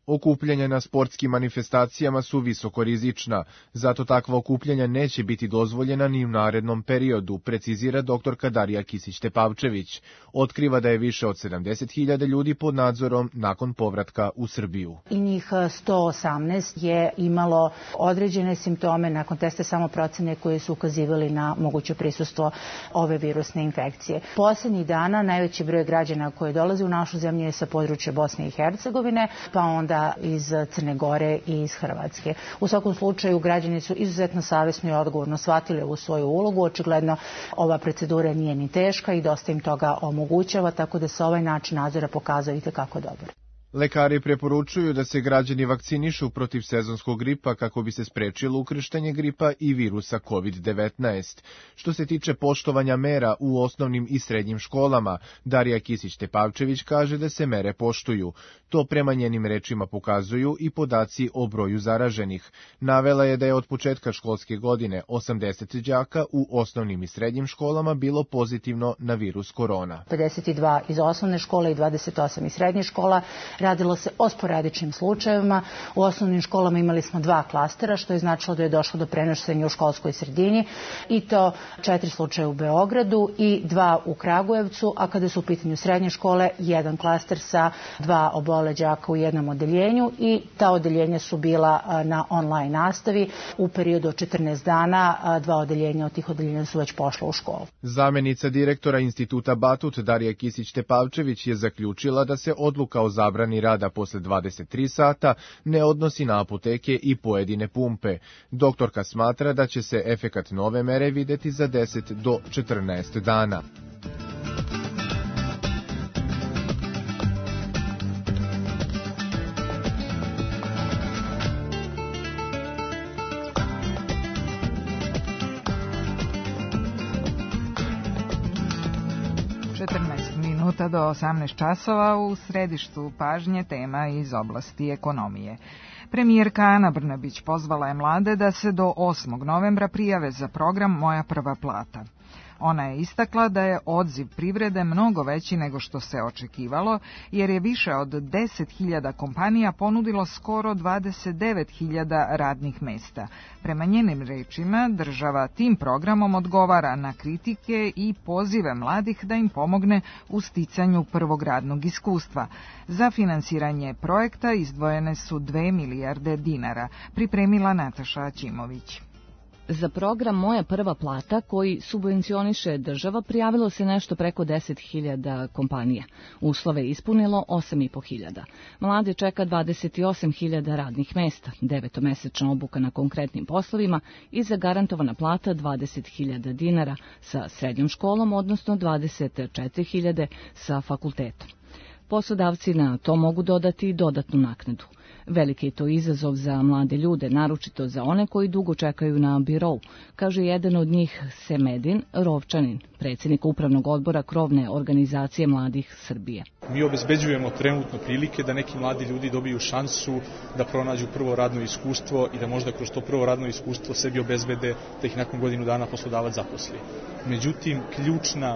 Okupljanja na sportskim manifestacijama su visokorizična, zato takva okupljanja neće biti dozvoljena ni u narednom periodu, precizira doktorka Darija Kisić-Tepavčević. Otkriva da je više od sedamdeset hiljada ljudi pod nadzorom nakon povratka u Srbiju. I njih sto osamnaest je imalo određene simptome nakon testa samoprocene koje su ukazivali na moguće prisustvo ove virusne infekcije. Poslednjih dana najveći broj građana koji dolaze u našu zemlju je sa područja Bosne i Hercegovine, pa onda iz Crne Gore i iz Hrvatske. U svakom slučaju građani su izuzetno savesno i odgovorno shvatili ovu svoju ulogu. Očigledno ova procedura nije ni teška i dosta im toga omogućava, tako da se ovaj način nadzora pokazao i tekako dobar. Lekari preporučuju da se građani vakcinišu protiv sezonskog gripa kako bi se sprečilo ukrštanje gripa i virusa kovid devetnaest. Što se tiče poštovanja mera u osnovnim i srednjim školama, Darija Kisić-Tepavčević kaže da se mere poštuju. To prema njenim rečima pokazuju i podaci o broju zaraženih. Navela je da je od početka školske godine osamdeset đaka u osnovnim i srednjim školama bilo pozitivno na virus korona. pedeset dva iz osnovne škole i dvadeset osam iz srednjih škola. Radilo se o sporadičnim slučajevima. U osnovnim školama imali smo dva klastera, što je značilo da je došlo do prenošenja u školskoj sredini, i to četiri slučaja u Beogradu i dva u Kragujevcu, a kada su u pitanju srednje škole, jedan klaster sa dva obole đaka u jednom odeljenju, i ta odeljenja su bila na online nastavi. U periodu od četrnaest dana dva odeljenja od tih odeljenja su već pošla u školu. Zamenica direktora Instituta Batut Darija Kisić-Tepavčević je zaključila da se odluka o zabrani rada posle dvadeset tri sata ne odnosi na apoteke i pojedine pumpe. Doktorka smatra da će se efekat nove mere videti za deset do četrnaest dana. četrnaest minuta do osamnaest časova, u središtu pažnje tema iz oblasti ekonomije. Premijerka Ana Brnabić pozvala je mlade da se do osmog novembra prijave za program Moja prva plata. Ona je istakla da je odziv privrede mnogo veći nego što se očekivalo, jer je više od deset hiljada kompanija ponudilo skoro dvadeset devet hiljada radnih mesta. Prema njenim rečima, država tim programom odgovara na kritike i pozive mladih da im pomogne u sticanju prvog radnog iskustva. Za finansiranje projekta izdvojene su dve milijarde dinara, pripremila Nataša Aćimović. Za program Moja prva plata, koji subvencioniše država, prijavilo se nešto preko deset hiljada kompanija. Uslove je ispunilo osam i po hiljada. Mlade čeka dvadeset osam hiljada radnih mesta, devetomesečna obuka na konkretnim poslovima i zagarantovana plata dvadeset hiljada dinara sa srednjom školom, odnosno dvadeset četiri hiljade sa fakultetom. Poslodavci na to mogu dodati i dodatnu naknadu. Veliki je to izazov za mlade ljude, naročito za one koji dugo čekaju na birou, kaže jedan od njih Semedin Rovčanin, predsjednik upravnog odbora krovne organizacije mladih Srbije. Mi obezbeđujemo trenutno prilike da neki mladi ljudi dobiju šansu da pronađu prvo radno iskustvo i da možda kroz to prvo radno iskustvo sebi obezbede da ih nakon godinu dana poslodavac zaposli. Međutim, ključna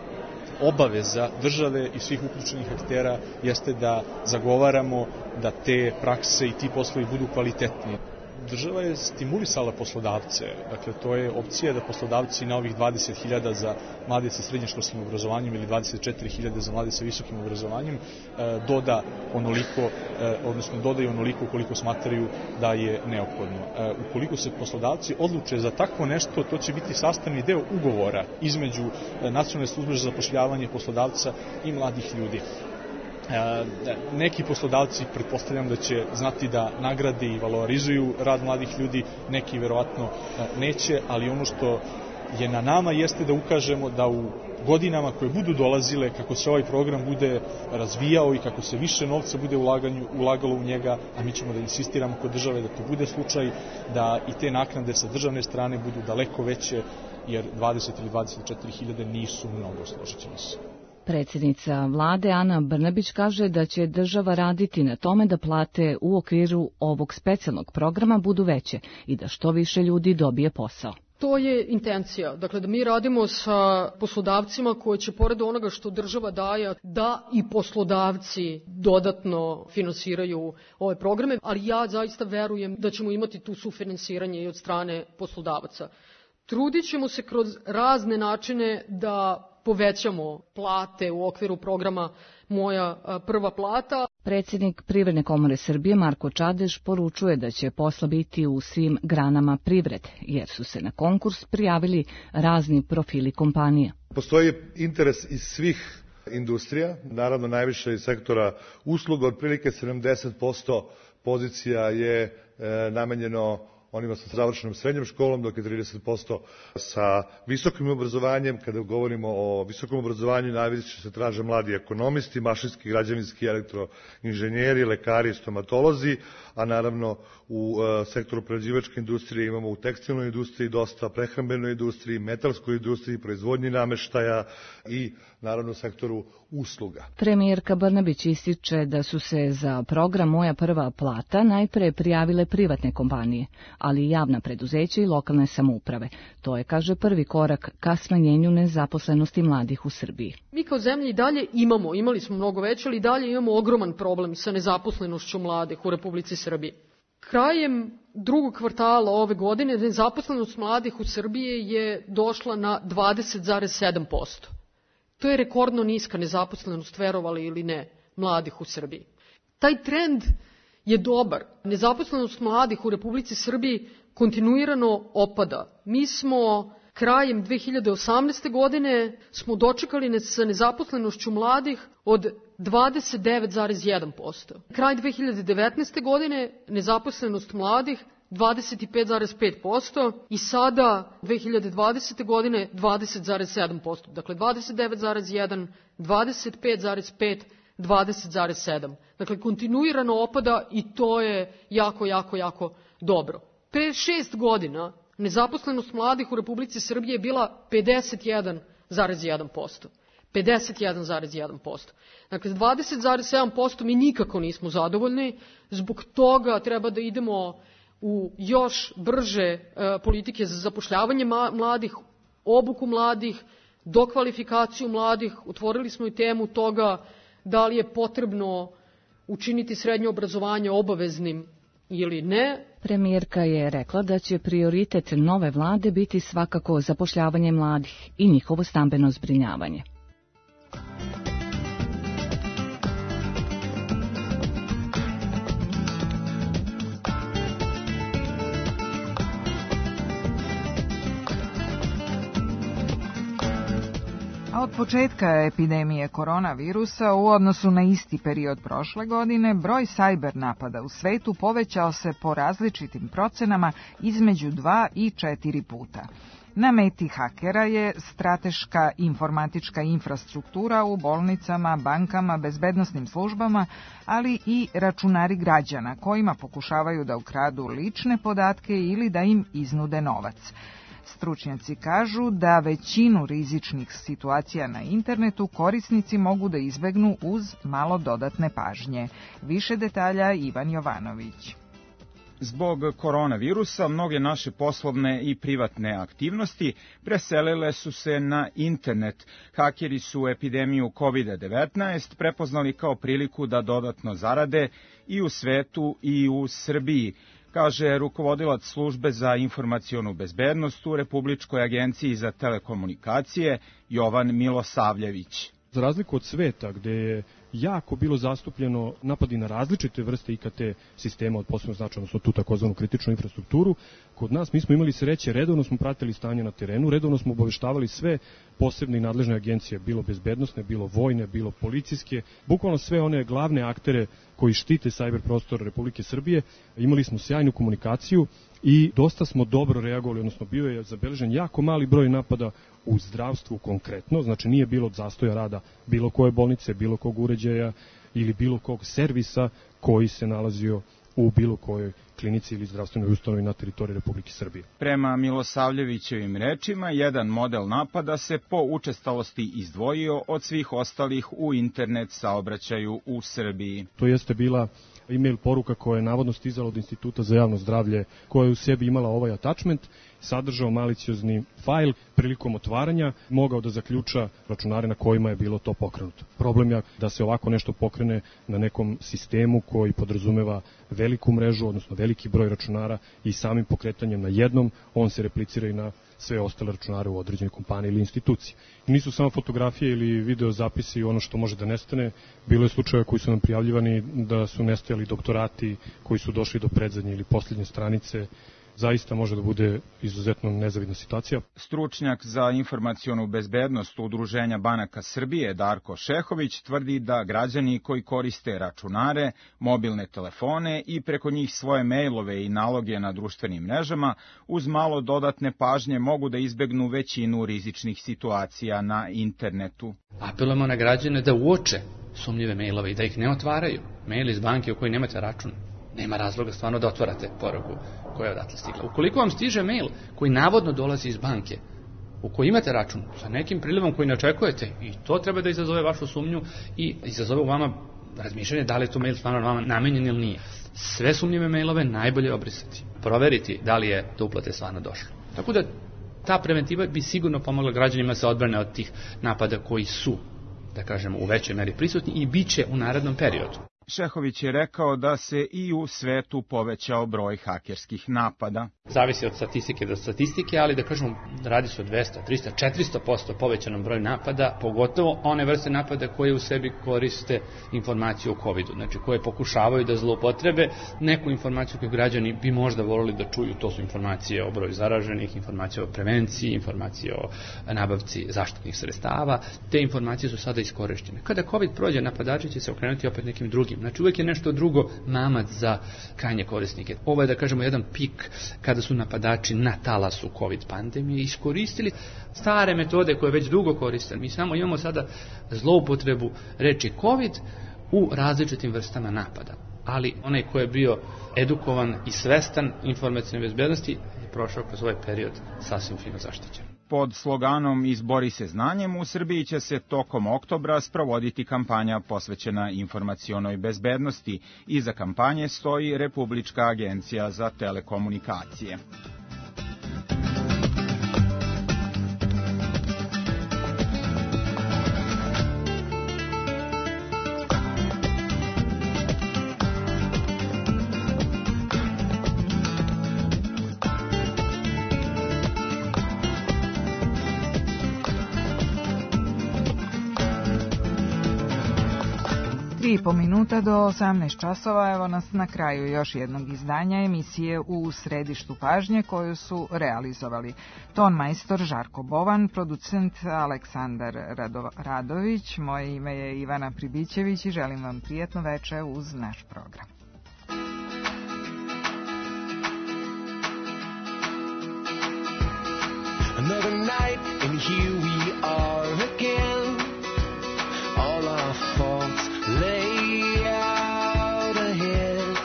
obaveza države i svih uključenih aktera jeste da zagovaramo da te prakse i ti poslovi budu kvalitetni. Država je stimulisala poslodavce, dakle to je opcija da poslodavci na ovih dvadeset hiljada za mlade sa srednjoškolskim obrazovanjem ili dvadeset četiri hiljade za mlade sa visokim obrazovanjem doda onoliko, odnosno dodaju onoliko koliko smatraju da je neophodno. Ukoliko se poslodavci odluče za takvo nešto, to će biti sastavni deo ugovora između Nacionalne službe za zapošljavanje poslodavca i mladih ljudi. Neki poslodavci pretpostavljam da će znati da nagrade i valorizuju rad mladih ljudi, neki verovatno neće, ali ono što je na nama jeste da ukažemo da u godinama koje budu dolazile, kako se ovaj program bude razvijao i kako se više novca bude ulaganju, ulagalo u njega, a mi ćemo da insistiramo kod države da to bude slučaj, da i te naknade sa državne strane budu daleko veće, jer dvadeset ili dvadeset četiri hiljade nisu mnogo, složit ćemo se. Predsjednica vlade Ana Brnabić kaže da će država raditi na tome da plate u okviru ovog specijalnog programa budu veće i da što više ljudi dobije posao. To je intencija, dakle da mi radimo sa poslodavcima koji će pored onoga što država daje, da i poslodavci dodatno finansiraju ove programe, ali ja zaista verujem da ćemo imati tu sufinansiranje i od strane poslodavaca. Trudit ćemo se kroz razne načine da povećamo plate u okviru programa Moja prva plata. Predsjednik Privredne komore Srbije Marko Čadež poručuje da će posla biti u svim granama privrede, jer su se na konkurs prijavili razni profili kompanija. Postoji interes iz svih industrija, naravno najviše iz sektora usluga, otprilike sedamdeset posto pozicija je e, namenjeno onima sa završenom srednjom školom, dok je trideset posto sa visokim obrazovanjem. Kada govorimo o visokom obrazovanju, najviše se traže mladi ekonomisti, mašinski, građevinski, elektroinženjeri, lekari, stomatolozi, a naravno u e, sektoru prerađivačke industrije imamo u tekstilnoj industriji dosta, prehrambenoj industriji, metalskoj industriji, proizvodnji nameštaja i naravno u sektoru usluga. Premijerka Brnabić ističe da su se za program Moja prva plata najpre prijavile privatne kompanije, ali i javna preduzeća i lokalne samouprave. To je, kaže, prvi korak ka smanjenju nezaposlenosti mladih u Srbiji. Mi kao zemlja i dalje imamo, imali smo mnogo veće, ali i dalje imamo ogroman problem sa nezaposlenošću mladih u Republici Srbiji. Krajem drugog kvartala ove godine nezaposlenost mladih u Srbiji je došla na dvadeset zarez sedam posto. To je rekordno niska nezaposlenost, verovali ili ne, mladih u Srbiji. Taj trend je dobar. Nezaposlenost mladih u Republici Srbiji kontinuirano opada. Mi smo krajem dve hiljade osamnaeste. godine smo dočekali sa nezaposlenošću mladih od dvadeset devet zarez jedan posto. Kraj dve hiljade devetnaeste. godine nezaposlenost mladih dvadeset pet zarez pet posto i sada dve hiljade dvadesete. godine dvadeset zarez sedam posto. Dakle, dvadeset devet zarez jedan, dvadeset pet zarez pet, dvadeset zarez sedam. Dakle, kontinuirano opada i to je jako, jako, jako dobro. Pre šest godina nezaposlenost mladih u Republici Srbiji je bila pedeset jedan zarez jedan posto. pedeset jedan zarez jedan posto. Dakle, dvadeset zarez sedam posto mi nikako nismo zadovoljni, zbog toga treba da idemo u još brže e, politike za zapošljavanje mladih, obuku mladih, dokvalifikaciju mladih. Otvorili smo i temu toga da li je potrebno učiniti srednje obrazovanje obaveznim ili ne. Premijerka je rekla da će prioritet nove vlade biti svakako zapošljavanje mladih i njihovo stambeno zbrinjavanje. A od početka epidemije koronavirusa u odnosu na isti period prošle godine, broj sajber napada u svetu povećao se po različitim procenama između dva i četiri puta. Na meti hakera je strateška informatička infrastruktura u bolnicama, bankama, bezbednosnim službama, ali i računari građana kojima pokušavaju da ukradu lične podatke ili da im iznude novac. Stručnjaci kažu da većinu rizičnih situacija na internetu korisnici mogu da izbegnu uz malo dodatne pažnje. Više detalja Ivan Jovanović. Zbog koronavirusa mnoge naše poslovne i privatne aktivnosti preselile su se na internet. Hakeri su epidemiju kovid devetnaest prepoznali kao priliku da dodatno zarade i u svetu i u Srbiji, kaže rukovodilac službe za informacionu bezbednost u Republičkoj agenciji za telekomunikacije Jovan Milosavljević. Za razliku od sveta gde je jako bilo zastupljeno napadi na različite vrste I K T sistema od posebnog značaja, odnosno tu takozvanu kritičnu infrastrukturu, kod nas mi smo imali sreće, redovno smo pratili stanje na terenu, redovno smo obaveštavali sve posebne I nadležne agencije, bilo bezbednosne, bilo vojne, bilo policijske, bukvalno sve one glavne aktere koji štite sajber prostor Republike Srbije. Imali smo sjajnu komunikaciju i dosta smo dobro reagovali, odnosno bio je zabeležen jako mali broj napada u zdravstvu konkretno, znači nije bilo od zastoja rada bilo koje bolnice, bilo kog uređaja ili bilo kog servisa koji se nalazio u bilo kojoj klinici ili zdravstvenoj ustanovi na teritoriji Republike Srbije. Prema Milosavljevićevim rečima, jedan model napada se po učestalosti izdvojio od svih ostalih u internet saobraćaju u Srbiji. To jeste bila e-mail poruka koja je navodno stizala od Instituta za javno zdravlje, koja je u sebi imala ovaj attachment. sadržao maliciozni fajl, prilikom otvaranja mogao da zaključa računare na kojima je bilo to pokrenuto. Problem je da se ovako nešto pokrene na nekom sistemu koji podrazumeva veliku mrežu, odnosno veliki broj računara i samim pokretanjem na jednom, on se replicira i na sve ostale računare u određenoj kompaniji ili instituciji. I nisu samo fotografije ili video zapisi ono što može da nestane. Bilo je slučajeva koji su nam prijavljivani da su nestajali doktorati koji su došli do predzadnje ili posljednje stranice. Zaista može da bude izuzetno nezavidna situacija. Stručnjak za informacionu bezbednost Udruženja banaka Srbije Darko Šehović tvrdi da građani koji koriste računare, mobilne telefone i preko njih svoje mailove i naloge na društvenim mrežama uz malo dodatne pažnje mogu da izbegnu većinu rizičnih situacija na internetu. Apelujemo na građane da uoče sumnjive mailove i da ih ne otvaraju. Mail iz banke u kojoj nemate račun. Nema razloga stvarno da otvarate poruku koja je odatle stigla. Ukoliko vam stiže mail koji navodno dolazi iz banke, u kojoj imate račun sa nekim prilivom koji ne očekujete, i to treba da izazove vašu sumnju i izazove u vama razmišljanje da li je to mail stvarno vama namenjen ili nije. Sve sumnjive mailove najbolje obrisati. Proveriti da li je do uplate stvarno došlo. Tako da ta preventiva bi sigurno pomogla građanima se odbrane od tih napada koji su, da kažemo, u većoj meri prisutni i bit će u narednom periodu. Šehović je rekao da se i u svetu povećao broj hakerskih napada. Zavisi od statistike do statistike, ali da kažemo radi se o dvesta, trista, četiristo posto povećanom broju napada, pogotovo one vrste napada koje u sebi koriste informaciju o covidu, znači koje pokušavaju da zloupotrebe neku informaciju koju građani bi možda volili da čuju, to su informacije o broju zaraženih, informacije o prevenciji, informacije o nabavci zaštitnih sredstava, te informacije su sada iskorištene. Kada covid prođe, napadači će se okrenuti opet nekim drugim. Znači uvijek je nešto drugo mamac za krajnje korisnike. Ovo je, da kažemo, jedan pik kada su napadači na talasu covid pandemije iskoristili stare metode koje već dugo koriste. Mi samo imamo sada zloupotrebu reči covid u različitim vrstama napada. Ali onaj ko je bio edukovan i svestan informacijne bezbednosti je prošao kroz ovaj period sasvim fino zaštićen. Pod sloganom Izbori se znanjem u Srbiji će se tokom oktobra sprovoditi kampanja posvećena informacionoj bezbednosti. Iza kampanje stoji Republička agencija za telekomunikacije. tri i po minuta do osamnaest časova, evo nas na kraju još jednog izdanja emisije U središtu pažnje koju su realizovali ton majstor Žarko Bovan, producent Aleksandar Rado, Radović, moje ime je Ivana Pribićević i želim vam prijatno veče uz naš program. Another night and here we are again. All our faults lay out ahead.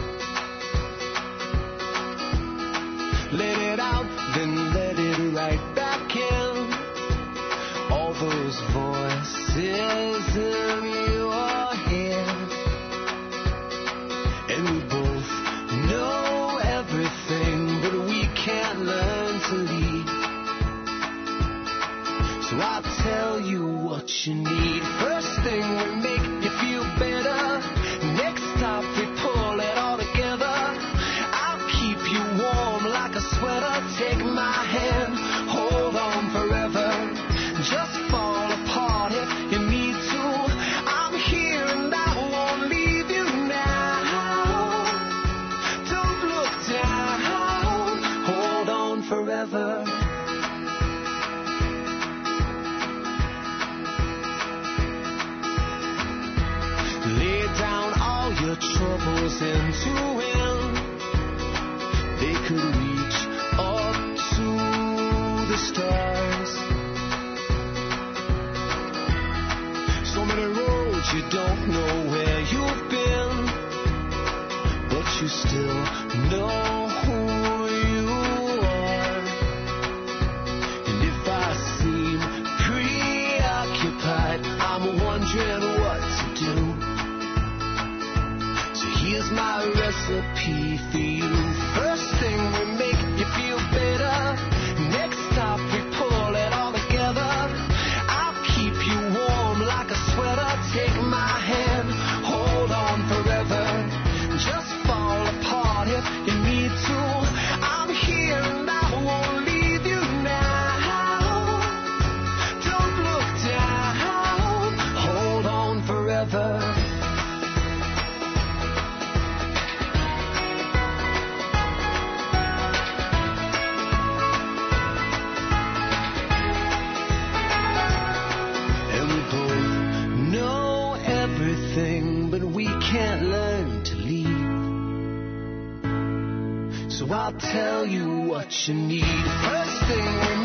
Let it out, then let it right back in. All those voices in your head. And we both know everything, but we can't learn to lead. So I'll tell you what you need. First thing will make you feel better. Next stop we pull it all together. I'll keep you warm like a sweater. Take my hand, hold on forever. Just fall apart if you need to. I'm here and I won't leave you now. Don't look down, hold on forever. Your troubles into him. They could reach up to the stars. So many roads you don't know where you've been, but you still know who you are. And if I seem preoccupied, I'm wondering what to do. Here's my recipe for you. First thing will make you feel better. I'll tell you what you need. First thing